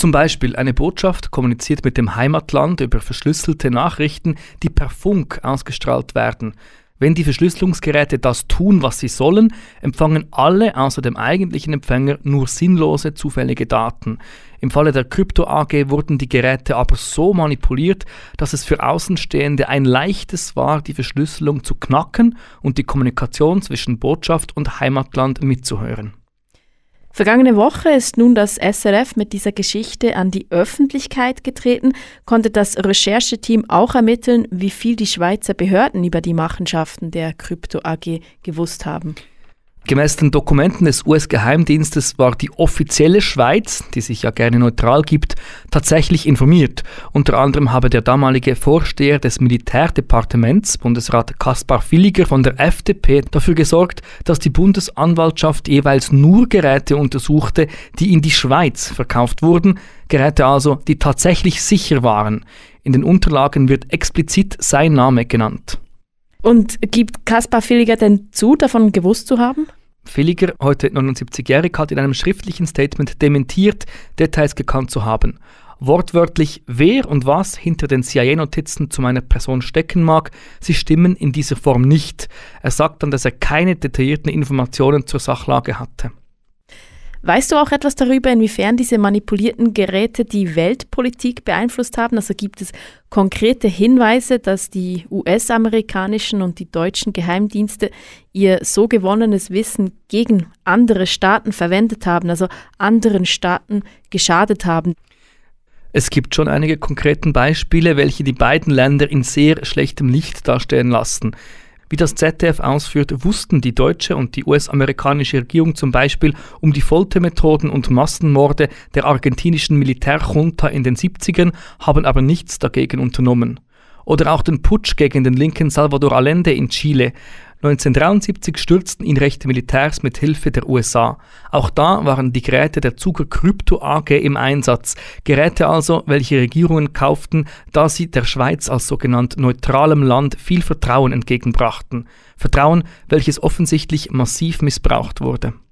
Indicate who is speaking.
Speaker 1: Zum Beispiel eine Botschaft kommuniziert mit dem Heimatland über verschlüsselte Nachrichten, die per Funk ausgestrahlt werden. Wenn die Verschlüsselungsgeräte das tun, was sie sollen, empfangen alle außer dem eigentlichen Empfänger nur sinnlose, zufällige Daten. Im Falle der Krypto AG wurden die Geräte aber so manipuliert, dass es für Außenstehende ein leichtes war, die Verschlüsselung zu knacken und die Kommunikation zwischen Botschaft und Heimatland mitzuhören.
Speaker 2: Vergangene Woche ist nun das SRF mit dieser Geschichte an die Öffentlichkeit getreten. Konnte das Rechercheteam auch ermitteln, wie viel die Schweizer Behörden über die Machenschaften der Krypto AG gewusst haben?
Speaker 1: Gemäß den Dokumenten des US-Geheimdienstes war die offizielle Schweiz, die sich ja gerne neutral gibt, tatsächlich informiert. Unter anderem habe der damalige Vorsteher des Militärdepartements, Bundesrat Kaspar Villiger von der FDP, dafür gesorgt, dass die Bundesanwaltschaft jeweils nur Geräte untersuchte, die in die Schweiz verkauft wurden, Geräte also, die tatsächlich sicher waren. In den Unterlagen wird explizit sein Name genannt.
Speaker 2: Und gibt Kaspar Villiger denn zu, davon gewusst zu haben?
Speaker 1: Villiger, heute 79-jährig, hat in einem schriftlichen Statement dementiert, Details gekannt zu haben. Wortwörtlich, wer und was hinter den CIA-Notizen zu meiner Person stecken mag, sie stimmen in dieser Form nicht. Er sagt dann, dass er keine detaillierten Informationen zur Sachlage hatte.
Speaker 2: Weißt du auch etwas darüber, inwiefern diese manipulierten Geräte die Weltpolitik beeinflusst haben? Also gibt es konkrete Hinweise, dass die US-amerikanischen und die deutschen Geheimdienste ihr so gewonnenes Wissen gegen andere Staaten verwendet haben, also anderen Staaten geschadet haben?
Speaker 1: Es gibt schon einige konkrete Beispiele, welche die beiden Länder in sehr schlechtem Licht dastehen lassen. Wie das ZDF ausführt, wussten die deutsche und die US-amerikanische Regierung zum Beispiel um die Foltermethoden und Massenmorde der argentinischen Militärjunta in den 70ern, haben aber nichts dagegen unternommen. Oder auch den Putsch gegen den linken Salvador Allende in Chile. 1973 stürzten ihn rechte Militärs mit Hilfe der USA. Auch da waren die Geräte der Zuger Krypto AG im Einsatz. Geräte also, welche Regierungen kauften, da sie der Schweiz als sogenannt neutralem Land viel Vertrauen entgegenbrachten. Vertrauen, welches offensichtlich massiv missbraucht wurde.